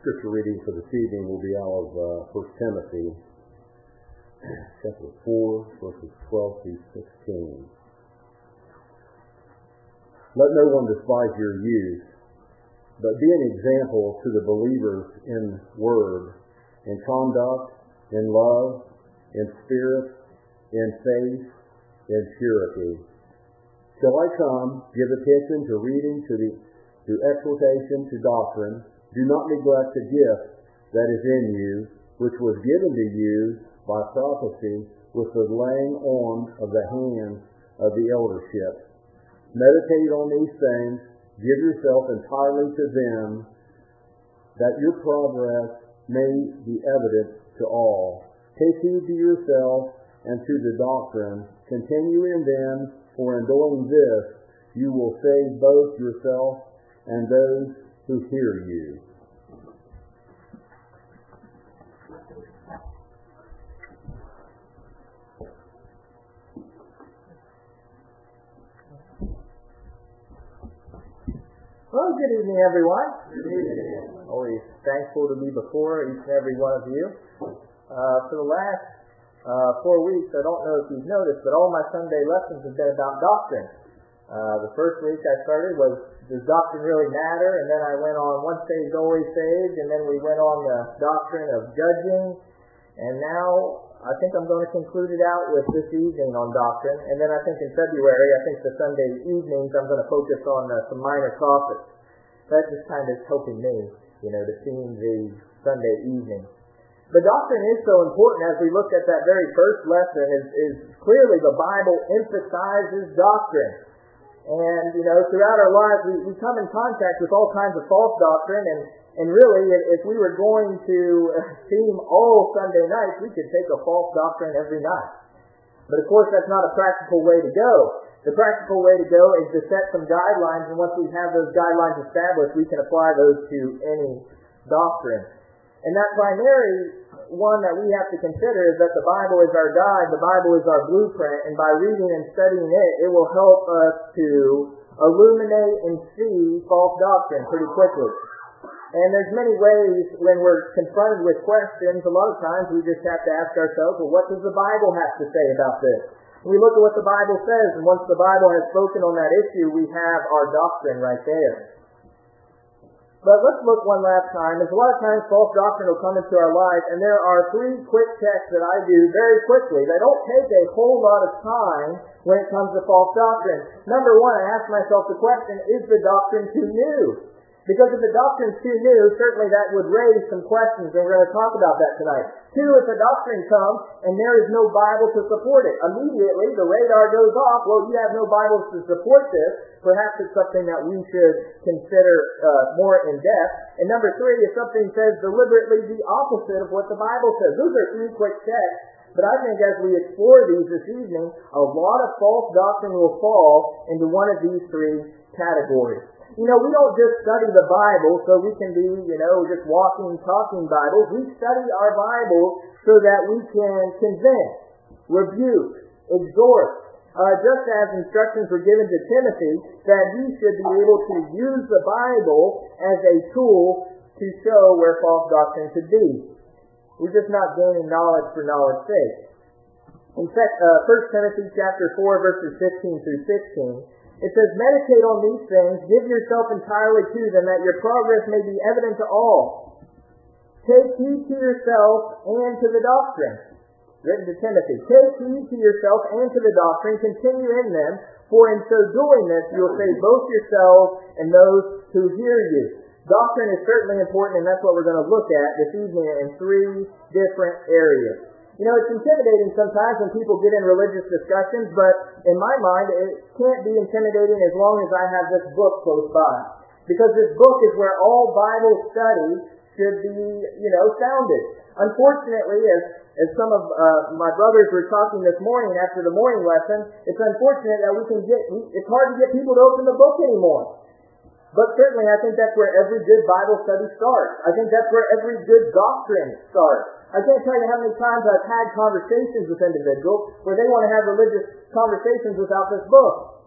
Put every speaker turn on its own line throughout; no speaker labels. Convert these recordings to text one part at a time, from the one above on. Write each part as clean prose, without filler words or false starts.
scripture reading for this evening will be out of 1 Timothy, chapter 4, verses 12 through 16. Let no one despise your youth, but be an example to the believers in word, in conduct, in love, in spirit, in faith, in purity. Till I come, give attention to reading, to exhortation, to doctrine. Do not neglect the gift that is in you, which was given to you by prophecy with the laying on of the hands of the eldership. Meditate on these things, give yourself entirely to them, that your progress may be evident to all. Take heed to yourself and to the doctrine. Continue in them, for in doing this you will save both yourself and those who hear you.
Well, good evening, everyone. Always thankful to be before each and every one of you. For the last 4 weeks, I don't know if you've noticed, but all my Sunday lessons have been about doctrine. The first week I started was, does doctrine really matter? And then I went on once saved, always saved, and then we went on the doctrine of judging. And now I think I'm going to conclude it out with this evening on doctrine. And then I think in February, I think the Sunday evenings, I'm going to focus on some minor topics. That's just kind of helping me, to theme the Sunday evening. The doctrine is so important as we look at that very first lesson is clearly the Bible emphasizes doctrine. And, throughout our lives, we come in contact with all kinds of false doctrine, and really, if we were going to theme all Sunday nights, we could take a false doctrine every night. But of course, that's not a practical way to go. The practical way to go is to set some guidelines, and once we have those guidelines established, we can apply those to any doctrine. And that primary one that we have to consider is that the Bible is our guide, the Bible is our blueprint, and by reading and studying it, it will help us to illuminate and see false doctrine pretty quickly. And there's many ways when we're confronted with questions, a lot of times we just have to ask ourselves, well, what does the Bible have to say about this? We look at what the Bible says, and once the Bible has spoken on that issue, we have our doctrine right there. But let's look one last time. There's a lot of times false doctrine will come into our lives, and there are 3 quick checks that I do very quickly. They don't take a whole lot of time when it comes to false doctrine. Number 1, I ask myself the question, is the doctrine too new? Because if the doctrine's too new, certainly that would raise some questions, and we're going to talk about that tonight. 2, if the doctrine comes and there is no Bible to support it, immediately the radar goes off, well, you have no Bible to support this, perhaps it's something that we should consider more in depth. And number 3, if something says deliberately the opposite of what the Bible says. Those are 3 quick checks. But I think as we explore these this evening, a lot of false doctrine will fall into one of these 3 categories. We don't just study the Bible so we can be, just walking, talking Bibles. We study our Bible so that we can convince, rebuke, exhort. Just as instructions were given to Timothy that he should be able to use the Bible as a tool to show where false doctrine could be. We're just not gaining knowledge for knowledge's sake. In fact, 1 Timothy chapter 4, verses 15 through 16, it says, meditate on these things, give yourself entirely to them, that your progress may be evident to all. Take heed to yourself and to the doctrine. Written to Timothy, take heed to yourself and to the doctrine, continue in them, for in so doing this you will save both yourselves and those who hear you. Doctrine is certainly important, and that's what we're going to look at this evening in 3 different areas. It's intimidating sometimes when people get in religious discussions, but in my mind, it can't be intimidating as long as I have this book close by. Because this book is where all Bible study should be, founded. Unfortunately, as some of my brothers were talking this morning after the morning lesson, it's unfortunate that it's hard to get people to open the book anymore. But certainly I think that's where every good Bible study starts. I think that's where every good doctrine starts. I can't tell you how many times I've had conversations with individuals where they want to have religious conversations without this book.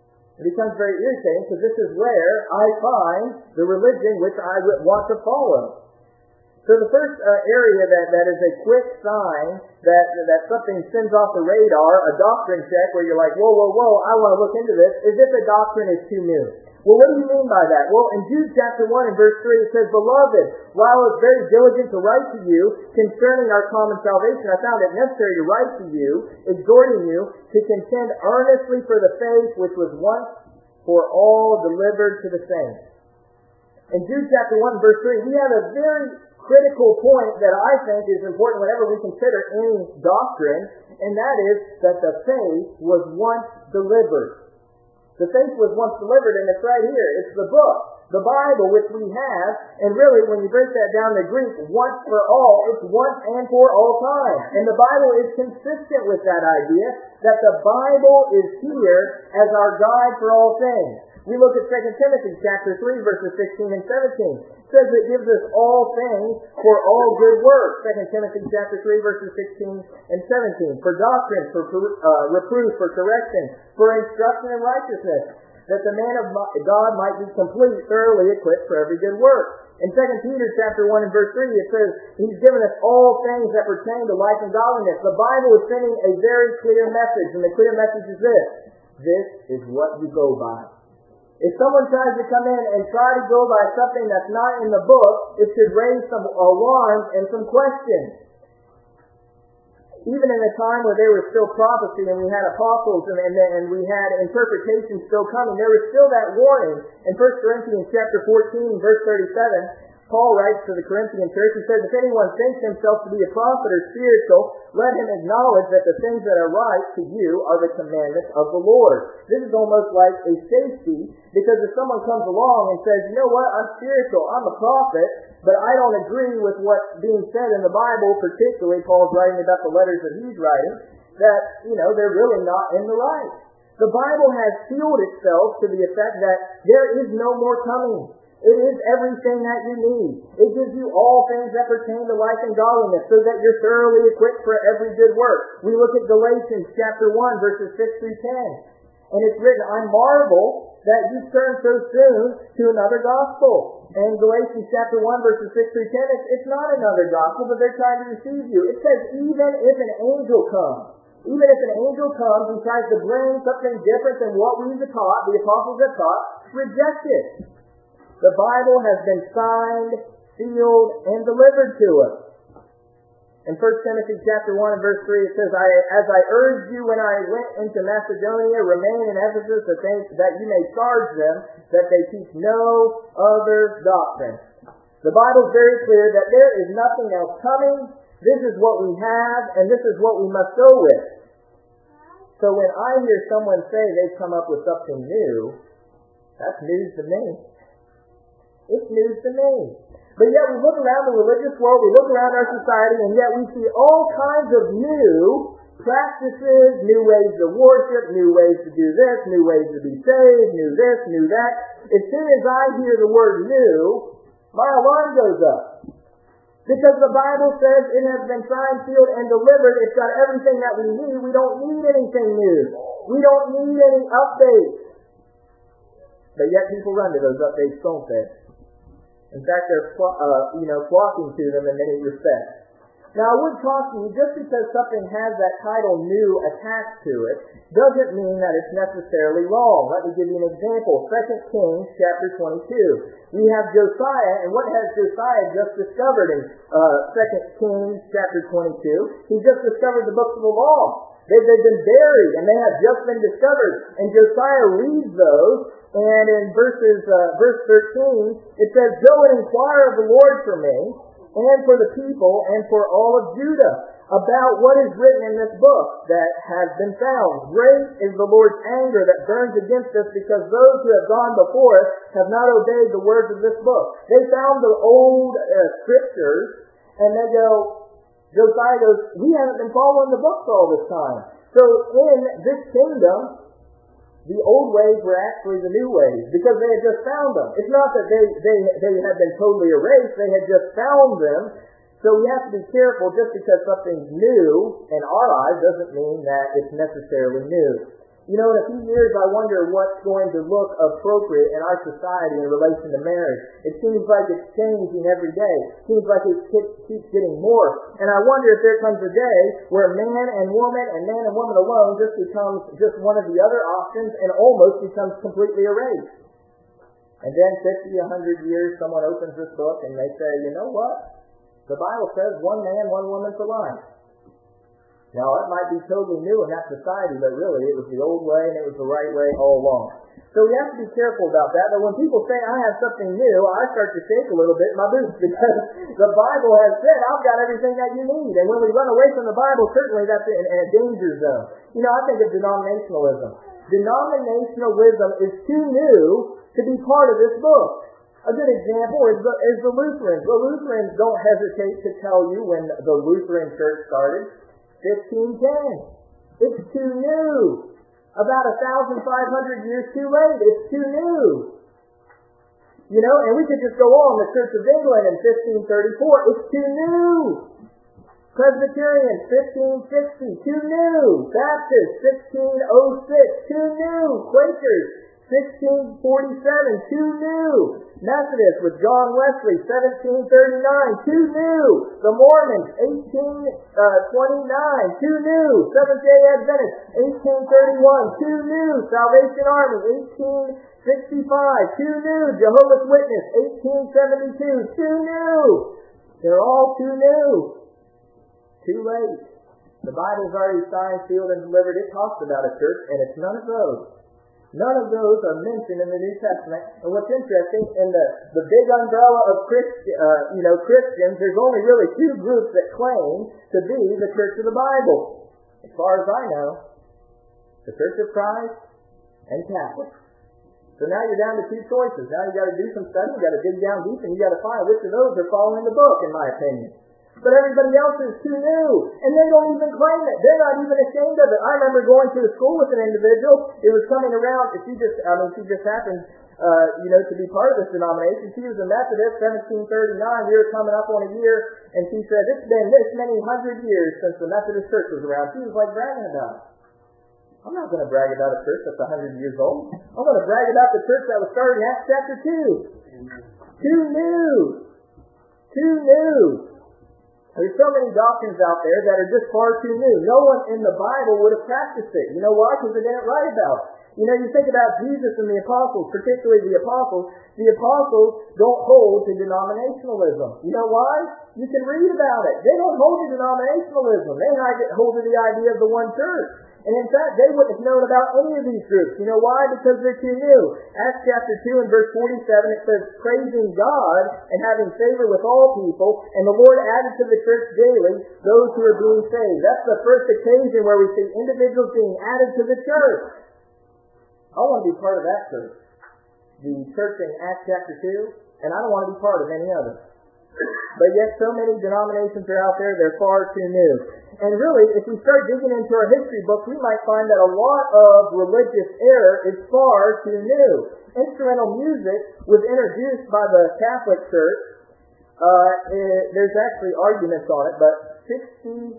It becomes very irritating because this is where I find the religion which I want to follow. So the first area that is a quick sign that something sends off the radar, a doctrine check where you're like, whoa, I want to look into this, is if the doctrine is too new. Well, what do you mean by that? Well, in Jude chapter 1 and verse 3, it says, Beloved, while I was very diligent to write to you concerning our common salvation, I found it necessary to write to you, exhorting you to contend earnestly for the faith which was once for all delivered to the saints. In Jude chapter 1 verse 3, we have a very critical point that I think is important whenever we consider any doctrine, and that is that the faith was once delivered. The faith was once delivered, and it's right here. It's the book, the Bible, which we have, and really when you break that down to Greek, once for all, it's once and for all time. And the Bible is consistent with that idea, that the Bible is here as our guide for all things. We look at 2 Timothy chapter 3, verses 16 and 17. It says it gives us all things for all good works. 2 Timothy chapter 3, verses 16 and 17. For doctrine, for reproof, for correction, for instruction in righteousness, that the man of God might be complete, thoroughly equipped for every good work. In 2 Peter chapter 1 and verse 3, it says, He's given us all things that pertain to life and godliness. The Bible is sending a very clear message, and the clear message is this. This is what you go by. If someone tries to come in and try to go by something that's not in the book, it should raise some alarms and some questions. Even in a time where there was still prophecy and we had apostles and we had interpretation still coming, there was still that warning. In 1 Corinthians chapter 14, verse 37, Paul writes to the Corinthian church, he says, If anyone thinks himself to be a prophet or spiritual, let him acknowledge that the things that are right to you are the commandments of the Lord. This is almost like a safety, because if someone comes along and says, you know what, I'm spiritual, I'm a prophet, but I don't agree with what's being said in the Bible, particularly Paul's writing about the letters that he's writing, that, they're really not in the right. The Bible has sealed itself to the effect that there is no more coming. It is everything that you need. It gives you all things that pertain to life and godliness so that you're thoroughly equipped for every good work. We look at Galatians chapter 1, verses 6 through 10. And it's written, I marvel that you turn so soon to another gospel. And Galatians chapter 1, verses 6 through 10, it's not another gospel, but they're trying to deceive you. It says, even if an angel comes, and tries to bring something different than what we've taught, the apostles have taught, reject it. The Bible has been signed, sealed, and delivered to us. In 1 Timothy chapter 1 and verse 3, it says, As I urged you when I went into Macedonia, remain in Ephesus that you may charge them that they teach no other doctrine. The Bible is very clear that there is nothing else coming. This is what we have, and this is what we must go with. So when I hear someone say they've come up with something new, that's news to me. It's news to me. But yet we look around the religious world, we look around our society, and yet we see all kinds of new practices, new ways to worship, new ways to do this, new ways to be saved, new this, new that. As soon as I hear the word new, my alarm goes up. Because the Bible says it has been signed, sealed, and delivered. It's got everything that we need. We don't need anything new. We don't need any updates. But yet people run to those updates, don't they? In fact, they're flocking to them in many respects. Now, I would caution you, just because something has that title new attached to it, doesn't mean that it's necessarily wrong. Let me give you an example. 2 Kings chapter 22. We have Josiah, and what has Josiah just discovered in 2 Kings chapter 22? He just discovered the books of the law. They've been buried, and they have just been discovered. And Josiah reads those, and in verse 13, it says, Go and inquire of the Lord for me, and for the people, and for all of Judah, about what is written in this book that has been found. Great is the Lord's anger that burns against us, because those who have gone before us have not obeyed the words of this book. They found the old scriptures, and they go, Josiah goes, we haven't been following the books all this time. So in this kingdom, the old ways were actually the new ways, because they had just found them. It's not that they had been totally erased, they had just found them. So we have to be careful. Just because something's new in our eyes doesn't mean that it's necessarily new. In a few years, I wonder what's going to look appropriate in our society in relation to marriage. It seems like it's changing every day. It seems like it keeps getting more. And I wonder if there comes a day where man and woman alone just becomes just one of the other options and almost becomes completely erased. And then 50, 100 years, someone opens this book and they say, you know what? The Bible says one man, one woman for life. Now, that might be totally new in that society, but really it was the old way and it was the right way all along. So we have to be careful about that. But when people say, I have something new, I start to shake a little bit in my boots because the Bible has said, I've got everything that you need. And when we run away from the Bible, certainly that's in a danger zone. I think of denominationalism. Denominationalism is too new to be part of this book. A good example is the Lutherans. The Lutherans don't hesitate to tell you when the Lutheran Church started. 1510. It's too new. About 1,500 years too late. It's too new. And we could just go on. The Church of England in 1534. It's too new. Presbyterian, 1560. Too new. Baptist, 1606. Too new. Quakers, 1647. Too new. Methodist with John Wesley, 1739, too new. The Mormons, 1829, too new. Seventh-day Adventists, 1831, too new. Salvation Army, 1865, too new. Jehovah's Witness, 1872, too new. They're all too new. Too late. The Bible's already signed, sealed, and delivered. It talks about a church, and it's none of those. None of those are mentioned in the New Testament. And what's interesting, in the big umbrella of Christians, there's only really two groups that claim to be the Church of the Bible. As far as I know, the Church of Christ and Catholics. So now you're down to two choices. Now you got to do some study, you got to dig down deep, and you got to find which of those are following the book, in my opinion. But everybody else is too new, and they don't even claim it. They're not even ashamed of it. I remember going to a school with an individual. It was coming around. She just happened, to be part of this denomination. She was a Methodist, 1739. We were coming up on a year, and she said, it's been this many hundred years since the Methodist Church was around. She was like bragging about it. I'm not going to brag about a church that's 100 years old. I'm going to brag about the church that was started in Acts chapter 2. Too new. Too new. There's so many doctrines out there that are just far too new. No one in the Bible would have practiced it. You know why? Because they didn't write about it. You think about Jesus and the apostles, particularly the apostles. The apostles don't hold to denominationalism. You know why? You can read about it. They don't hold to denominationalism. They hold to the idea of the one church. And in fact, they wouldn't have known about any of these groups. You know why? Because they're too new. Acts chapter 2 and verse 47, it says, praising God and having favor with all people, and the Lord added to the church daily those who are being saved. That's the first occasion where we see individuals being added to the church. I want to be part of that church. The church in Acts chapter 2, and I don't want to be part of any other. But yet so many denominations are out there, they're far too new. And really, if we start digging into our history books, we might find that a lot of religious error is far too new. Instrumental music was introduced by the Catholic Church. There's actually arguments on it, but 670.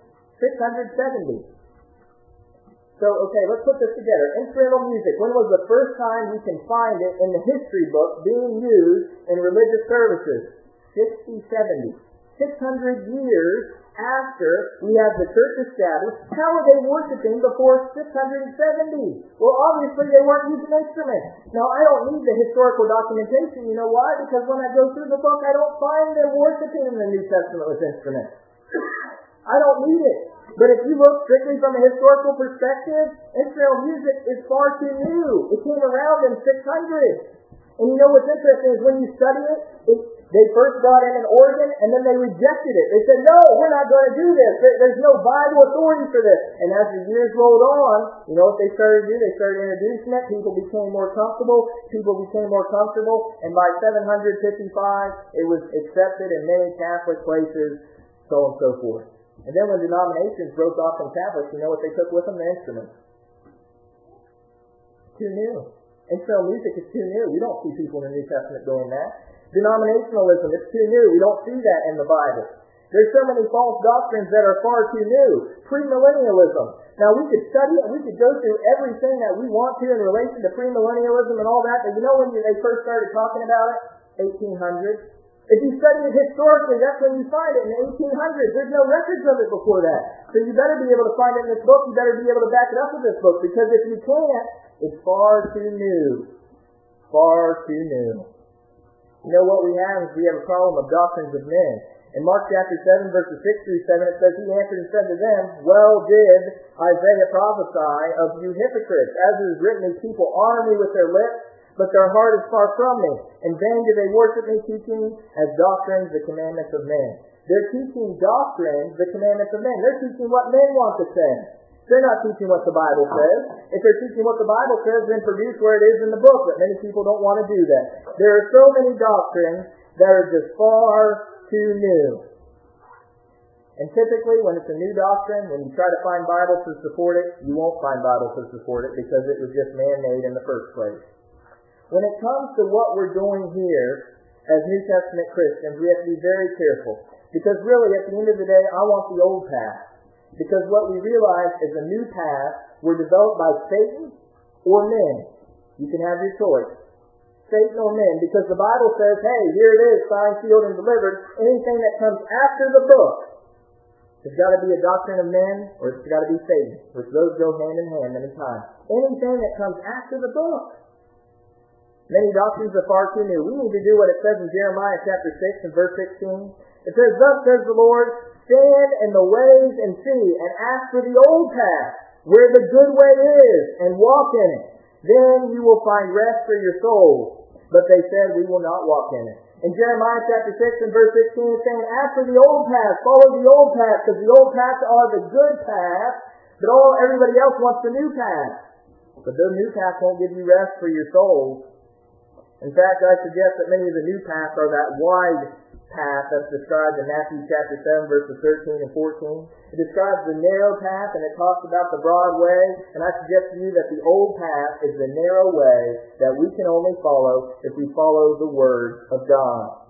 So, let's put this together. Instrumental music. When was the first time we can find it in the history book being used in religious services? 60, 70. 600 years after we have the church established. How were they worshiping before 670? Well, obviously they weren't using instruments. Now, I don't need the historical documentation. You know why? Because when I go through the book, I don't find them worshiping in the New Testament with instruments. I don't need it. But if you look strictly from a historical perspective, instrumental music is far too new. It came around in 600. And you know what's interesting is when you study it, they first brought in an organ and then they rejected it. They said, no, we're not going to do this. There's no Bible authority for this. And as the years rolled on, you know what they started to do? They started introducing it. People became more comfortable. And by 755, it was accepted in many Catholic places, so on and so forth. And then when denominations broke off from Catholics, you know what they took with them? The instruments. Too new. Instrumental music is too new. We don't see people in the New Testament doing that. Denominationalism, it's too new. We don't see that in the Bible. There's so many false doctrines that are far too new. Premillennialism. Now, we could study it, we could go through everything that we want to in relation to premillennialism and all that, but you know when they first started talking about it? 1800s. If you study it historically, that's when you find it, in the 1800s. There's no records of it before that. So you better be able to find it in this book, you better be able to back it up with this book, because if you can't, it's far too new. Far too new. You know what we have is we have a problem of doctrines of men. In Mark chapter 7, verses 6 through 7, it says, He answered and said to them, Well did Isaiah prophesy of you hypocrites. As it is written, these people honor me with their lips, but their heart is far from me. In vain do they worship me, teaching as doctrines the commandments of men. They're teaching doctrines, the commandments of men. They're teaching what men want to say. They're not teaching what the Bible says. If they're teaching what the Bible says, then produce where it is in the book. But many people don't want to do that. There are so many doctrines that are just far too new. And typically, when it's a new doctrine, when you try to find Bibles to support it, you won't find Bibles to support it because it was just man-made in the first place. When it comes to what we're doing here as New Testament Christians, we have to be very careful. Because really, at the end of the day, I want the old path. Because what we realize is a new path were developed by Satan or men. You can have your choice. Satan or men. Because the Bible says, hey, here it is, signed, sealed, and delivered. Anything that comes after the book, it's got to be a doctrine of men or it's got to be Satan. Which those go hand in hand many times. Anything that comes after the book. Many doctrines are far too new. We need to do what it says in Jeremiah chapter 6 and verse 16. It says, Thus says the Lord, stand in the ways and see, and ask for the old path, where the good way is, and walk in it. Then you will find rest for your souls. But they said, we will not walk in it. In Jeremiah chapter 6 and verse 16, it's saying, ask for the old path, follow the old path, because the old paths are the good path, but everybody else wants the new path. But the new path won't give you rest for your souls. In fact, I suggest that many of the new paths are that wide path that's described in Matthew chapter 7, verses 13 and 14. It describes the narrow path, and it talks about the broad way, and I suggest to you that the old path is the narrow way that we can only follow if we follow the Word of God.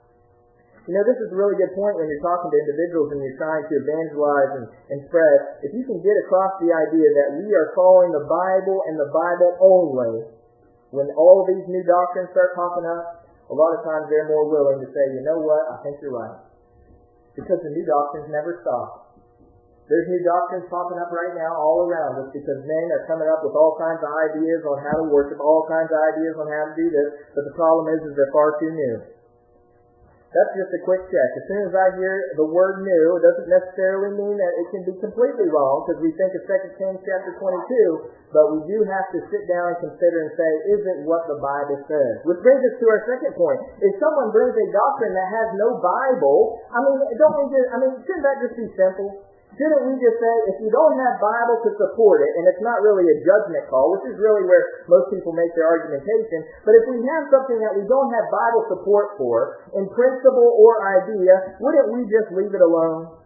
You know, this is a really good point when you're talking to individuals and you're trying to evangelize and spread. If you can get across the idea that we are following the Bible and the Bible only, when all of these new doctrines start popping up, a lot of times they're more willing to say, you know what, I think you're right. Because the new doctrines never stop. There's new doctrines popping up right now all around us because men are coming up with all kinds of ideas on how to worship, all kinds of ideas on how to do this, but the problem is they're far too new. That's just a quick check. As soon as I hear the word new, it doesn't necessarily mean that it can be completely wrong, because we think of 2 Kings chapter 22, but we do have to sit down and consider and say, is it what the Bible says? Which brings us to our second point. If someone brings a doctrine that has no Bible, shouldn't that just be simple? Shouldn't we just say, if you don't have Bible to support it, and it's not really a judgment call, which is really where most people make their argumentation, but if we have something that we don't have Bible support for, in principle or idea, wouldn't we just leave it alone?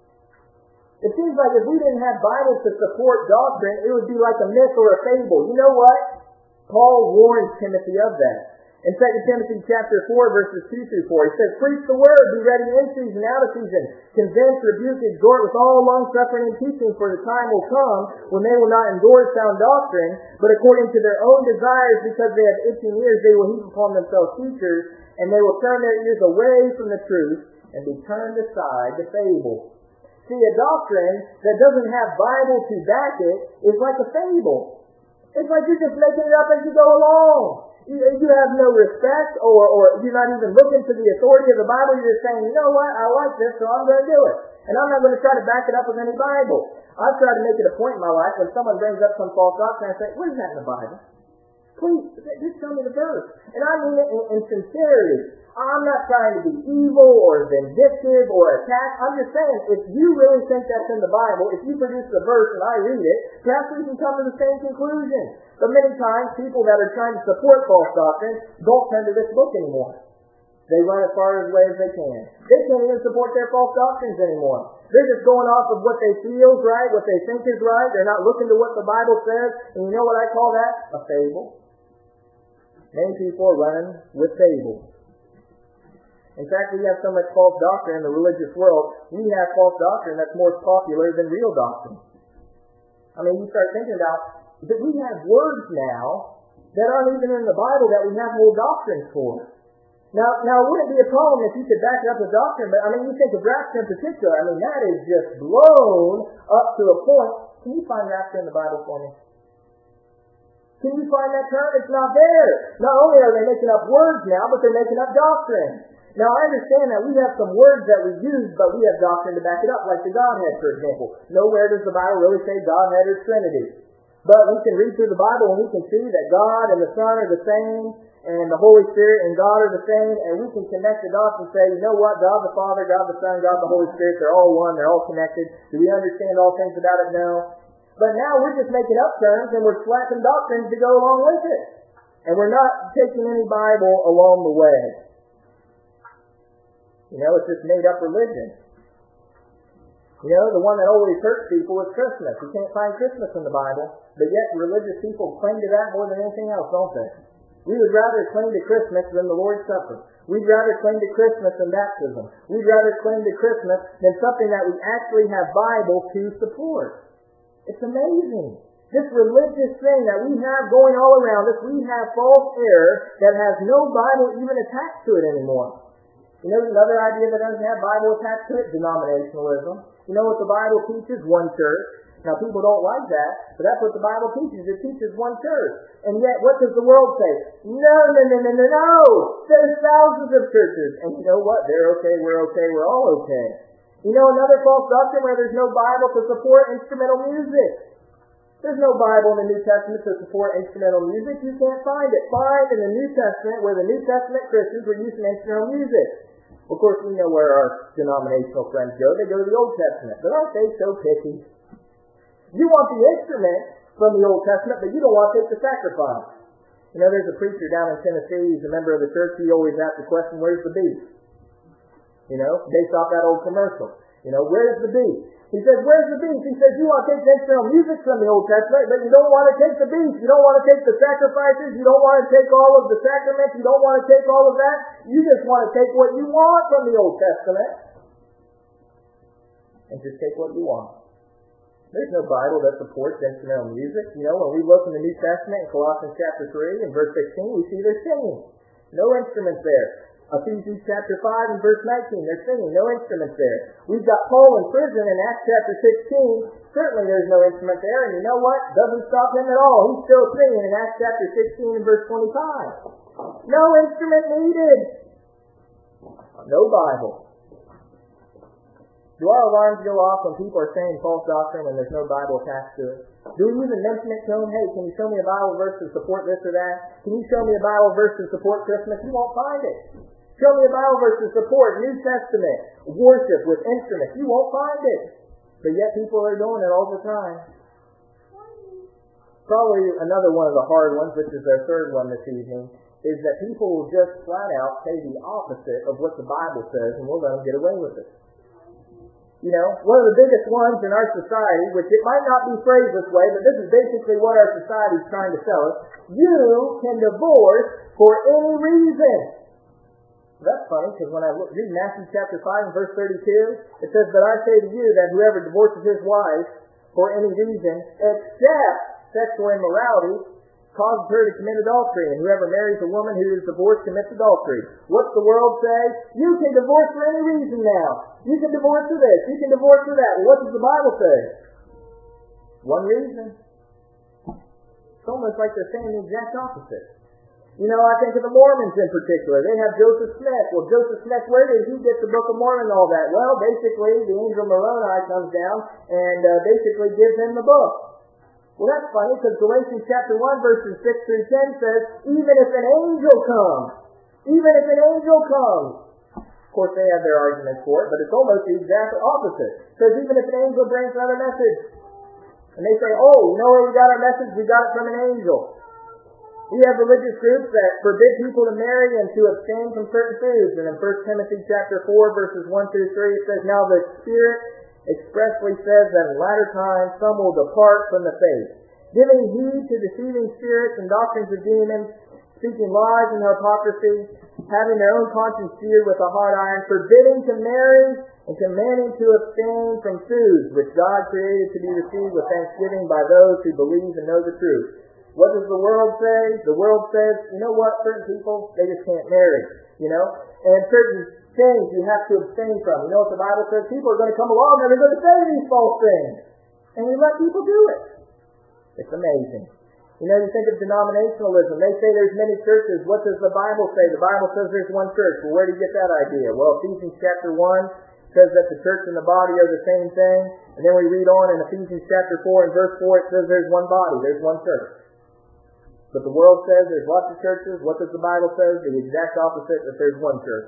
It seems like if we didn't have Bible to support doctrine, it would be like a myth or a fable. You know what? Paul warns Timothy of that. In 2 Timothy chapter 4, verses 2 through 4, he says, Preach the word, be ready in season, out of season, convince, rebuke, exhort with all long-suffering and teaching, for the time will come when they will not endure sound doctrine, but according to their own desires, because they have itching ears, they will heap upon themselves teachers, and they will turn their ears away from the truth, and be turned aside to fable. See, a doctrine that doesn't have Bible to back it is like a fable. It's like you're just making it up as you go along. You have no respect, or you're not even looking to the authority of the Bible. You're just saying, you know what, I like this, so I'm going to do it. And I'm not going to try to back it up with any Bible. I've tried to make it a point in my life when someone brings up some false doctrine, I say, what is that in the Bible? Please, just tell me the verse. And I mean it in sincerity. I'm not trying to be evil or vindictive or attack. I'm just saying, if you really think that's in the Bible, if you produce the verse and I read it, perhaps we can come to the same conclusion. But many times, people that are trying to support false doctrine don't turn to this book anymore. They run as far away as they can. They can't even support their false doctrines anymore. They're just going off of what they feel is right, what they think is right. They're not looking to what the Bible says. And you know what I call that? A fable. Many people are running with fables. In fact, we have so much false doctrine in the religious world, we have false doctrine that's more popular than real doctrine. I mean, you start thinking about that we have words now that aren't even in the Bible that we have whole doctrines for. Now, it wouldn't be a problem if you could back it up with doctrine, but I mean, you think of rapture in particular. I mean, that is just blown up to a point. Can you find rapture in the Bible for me? Can you find that term? It's not there. Not only are they making up words now, but they're making up doctrine. Now, I understand that we have some words that we use, but we have doctrine to back it up, like the Godhead, for example. Nowhere does the Bible really say Godhead or Trinity. But we can read through the Bible and we can see that God and the Son are the same, and the Holy Spirit and God are the same, and we can connect the dots and say, you know what, God the Father, God the Son, God the Holy Spirit, they're all one, they're all connected. Do we understand all things about it? No. But now we're just making up terms and we're slapping doctrines to go along with it. And we're not taking any Bible along the way. You know, it's just made up religion. You know, the one that always hurts people is Christmas. You can't find Christmas in the Bible, but yet religious people cling to that more than anything else, don't they? We would rather cling to Christmas than the Lord's Supper. We'd rather cling to Christmas than baptism. We'd rather cling to Christmas than something that we actually have Bible to support. It's amazing. This religious thing that we have going all around us, we have false error that has no Bible even attached to it anymore. You know another idea that doesn't have Bible attached to it? Denominationalism. You know what the Bible teaches? One church. Now people don't like that, but that's what the Bible teaches. It teaches one church. And yet, what does the world say? No. There's thousands of churches. And you know what? They're okay, we're all okay. You know another false doctrine where there's no Bible to support instrumental music. There's no Bible in the New Testament to support instrumental music. You can't find it. Find in the New Testament where the New Testament Christians were using instrumental music. Of course, we know where our denominational friends go. They go to the Old Testament. But aren't they so picky? You want the instrument from the Old Testament, but you don't want to take the sacrifice. You know, there's a preacher down in Tennessee. He's a member of the church. He always asks the question, where's the beef? You know, based off that old commercial. You know, where's the beef? He says, where's the beef? He says, you want to take the instrumental music from the Old Testament, but you don't want to take the beef. You don't want to take the sacrifices. You don't want to take all of the sacraments. You don't want to take all of that. You just want to take what you want from the Old Testament and just take what you want. There's no Bible that supports instrumental music. You know, when we look in the New Testament in Colossians chapter 3 and verse 16, we see they're singing. No instruments there. Ephesians chapter 5 and verse 19, they're singing, no instruments there. We've got Paul in prison in Acts chapter 16. Certainly there's no instrument there, and you know what? Doesn't stop him at all. He's still singing in Acts chapter 16 and verse 25. No instrument needed. No Bible. Do our alarms go off when people are saying false doctrine and there's no Bible attached to it? Do we even mention it to them? Hey, can you show me a Bible verse to support this or that? Can you show me a Bible verse to support Christmas? You won't find it. Show me a Bible verse to support New Testament worship with instruments. You won't find it. But yet people are doing it all the time. Probably another one of the hard ones, which is our third one this evening, is that people will just flat out say the opposite of what the Bible says and we'll let them get away with it. You know, one of the biggest ones in our society, which it might not be phrased this way, but this is basically what our society is trying to tell us. You can divorce for any reason. That's funny, because when I read Matthew chapter 5 and verse 32, it says, but I say to you that whoever divorces his wife for any reason, except sexual immorality, causes her to commit adultery, and whoever marries a woman who is divorced commits adultery. What's the world say? You can divorce for any reason now. You can divorce for this. You can divorce for that. Well, what does the Bible say? One reason. It's almost like they're saying the exact opposite. You know, I think of the Mormons in particular. They have Joseph Smith. Well, Joseph Smith, where did he get the Book of Mormon and all that? Well, basically, the angel Moroni comes down and basically gives him the book. Well, that's funny, because Galatians chapter 1, verses 6 through 10 says, even if an angel comes. Of course, they have their arguments for it, but it's almost the exact opposite. It says, even if an angel brings another message. And they say, oh, you know where we got our message? We got it from an angel. We have religious groups that forbid people to marry and to abstain from certain foods. And in 1 Timothy chapter 4, verses 1 through 3, it says, now the Spirit expressly says that in latter times some will depart from the faith, giving heed to deceiving spirits and doctrines of demons, speaking lies and hypocrisy. having their own conscience seared with a hot iron, forbidding to marry, and commanding to abstain from foods which God created to be received with thanksgiving by those who believe and know the truth. What does the world say? The world says, you know what, certain people, they just can't marry, and certain things you have to abstain from. You know what the Bible says? People are going to come along and they're going to say these false things. And we let people do it. It's amazing. You think of denominationalism. They say there's many churches. What does the Bible say? The Bible says there's one church. Well, where do you get that idea? Well, Ephesians chapter 1 says that the church and the body are the same thing. And then we read on in Ephesians chapter 4 and verse 4, it says there's one body, there's one church. But the world says there's lots of churches. What does the Bible say? The exact opposite, that there's one church.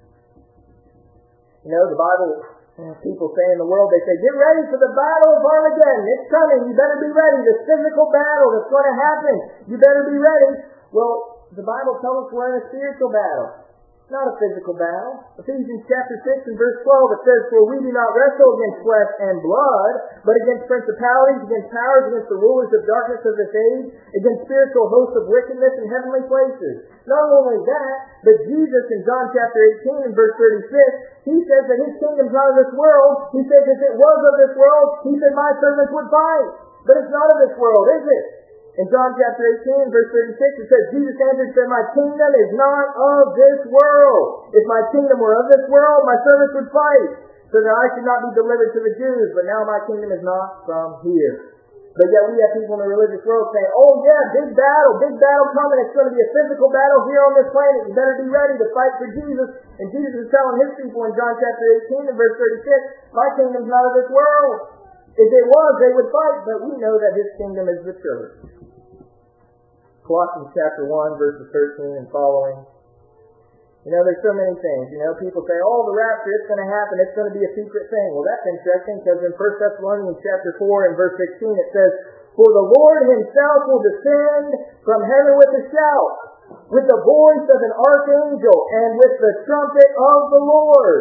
The Bible, people say in the world, they say, get ready for the battle of Armageddon. It's coming. You better be ready. This physical battle that's going to happen. You better be ready. Well, the Bible tells us we're in a spiritual battle. Not a physical battle. Ephesians chapter 6 and verse 12, it says, for we do not wrestle against flesh and blood, but against principalities, against powers, against the rulers of darkness of this age, against spiritual hosts of wickedness in heavenly places. Not only that, but Jesus in John chapter 18 and verse 36, he says that his kingdom's not of this world. He says if it was of this world, he said my servants would fight. But it's not of this world, is it? In John chapter 18, verse 36, it says, Jesus answered and said, my kingdom is not of this world. If my kingdom were of this world, my servants would fight, so that I should not be delivered to the Jews. But now my kingdom is not from here. But yet we have people in the religious world saying, oh yeah, big battle coming. It's going to be a physical battle here on this planet. You better be ready to fight for Jesus. And Jesus is telling his people in John chapter 18 and verse 36, my kingdom's not of this world. If it was, they would fight, but we know that his kingdom is the church. Colossians chapter 1, verses 13 and following. There's so many things. People say, oh, the rapture, it's going to happen. It's going to be a secret thing. Well, that's interesting because in 1 Thessalonians chapter 4 and verse 16 it says, for the Lord himself will descend from heaven with a shout, with the voice of an archangel, and with the trumpet of the Lord.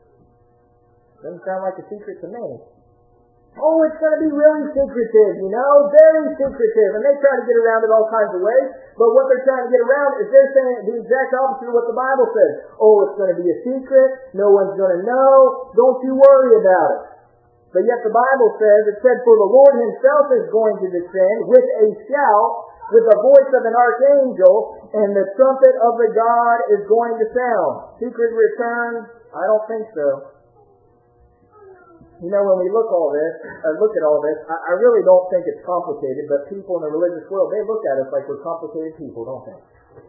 Doesn't sound like a secret to me. Oh, it's going to be really secretive, very secretive. And they try to get around it all kinds of ways. But what they're trying to get around is they're saying the exact opposite of what the Bible says. Oh, it's going to be a secret. No one's going to know. Don't you worry about it. But yet the Bible says, it said, for the Lord himself is going to descend with a shout, with the voice of an archangel, and the trumpet of the God is going to sound. Secret return? I don't think so. When we look at all this, I really don't think it's complicated, but people in the religious world, they look at us like we're complicated people, don't they?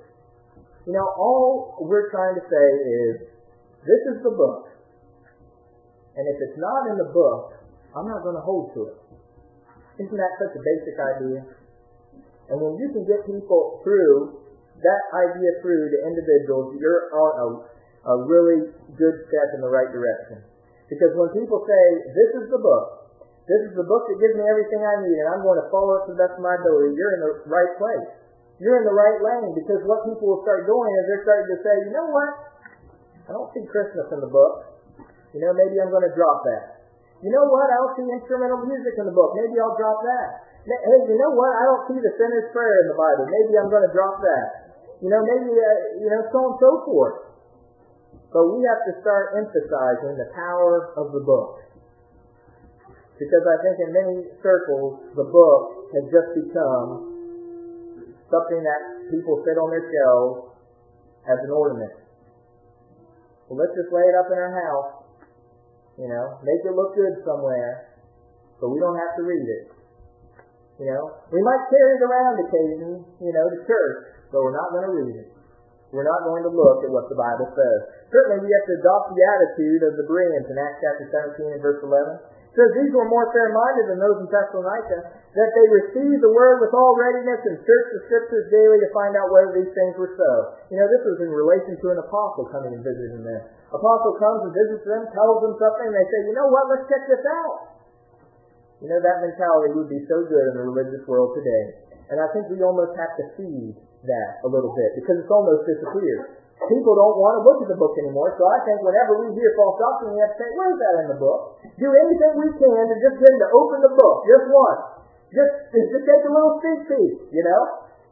All we're trying to say is, this is the book. And if it's not in the book, I'm not going to hold to it. Isn't that such a basic idea? And when you can get people through, that idea through to individuals, you're on a really good step in the right direction. Because when people say, this is the book that gives me everything I need, and I'm going to follow it to the best of my ability, you're in the right place. You're in the right lane, because what people will start doing is they're starting to say, you know what? I don't see Christmas in the book. Maybe I'm going to drop that. You know what? I don't see instrumental music in the book. Maybe I'll drop that. Hey, you know what? I don't see the sinner's prayer in the Bible. Maybe I'm going to drop that. Maybe, so on and so forth. But we have to start emphasizing the power of the book. Because I think in many circles, the book has just become something that people sit on their shelves as an ornament. Well, let's just lay it up in our house, make it look good somewhere, but we don't have to read it. We might carry it around occasionally, to church, but we're not going to read it. We're not going to look at what the Bible says. Certainly we have to adopt the attitude of the Bereans in Acts chapter 17 and verse 11. It says, these were more fair-minded than those in Thessalonica, that they received the word with all readiness and searched the scriptures daily to find out whether these things were so. This was in relation to an apostle coming and visiting them. Apostle comes and visits them, tells them something, and they say, you know what, let's check this out. That mentality would be so good in the religious world today. And I think we almost have to feed that a little bit, because it's almost disappeared. People don't want to look at the book anymore, so I think whenever we hear false doctrine, we have to say, where is that in the book? Do anything we can to just get them to open the book, just once. Just take a little sneak peek,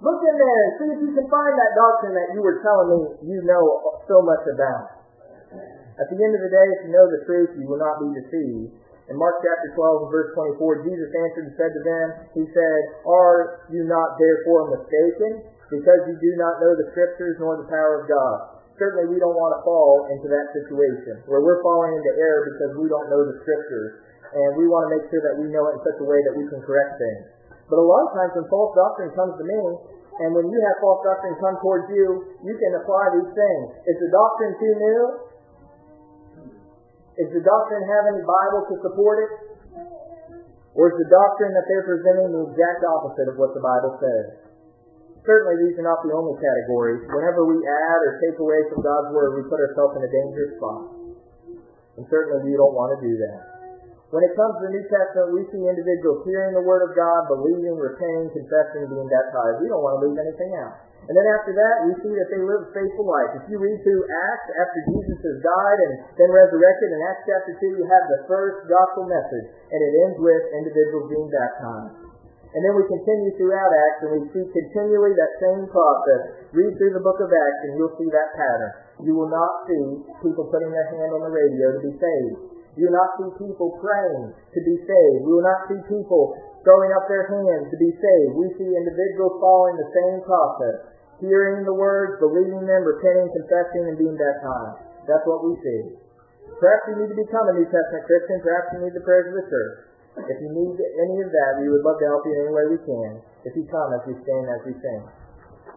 Look in there and see if you can find that doctrine that you were telling me you know so much about. At the end of the day, if you know the truth, you will not be deceived. In Mark chapter 12 and verse 24, Jesus answered and said to them, He said, Are you not therefore mistaken, because you do not know the Scriptures nor the power of God? Certainly we don't want to fall into that situation, where we're falling into error because we don't know the Scriptures, and we want to make sure that we know it in such a way that we can correct things. But a lot of times when false doctrine comes to me, and when you have false doctrine come towards you, you can apply these things. Is the doctrine too new? Is the doctrine have any Bible to support it? Or is the doctrine that they're presenting the exact opposite of what the Bible says? Certainly these are not the only categories. Whenever we add or take away from God's Word, we put ourselves in a dangerous spot. And certainly we don't want to do that. When it comes to the New Testament, we see individuals hearing the Word of God, believing, repenting, confessing, and being baptized. We don't want to leave anything out. And then after that, we see that they live a faithful life. If you read through Acts, after Jesus has died and then resurrected, in Acts chapter 2, you have the first gospel message, and it ends with individuals being baptized. And then we continue throughout Acts, and we see continually that same process. Read through the book of Acts, and you'll see that pattern. You will not see people putting their hand on the radio to be saved. You will not see people praying to be saved. We will not see people throwing up their hands to be saved. We see individuals following the same process. Hearing the words, believing them, repenting, confessing, and being baptized. That's what we see. Perhaps you need to become a New Testament Christian. Perhaps you need the prayers of the church. If you need any of that, we would love to help you in any way we can. If you come as we stand, as we sing.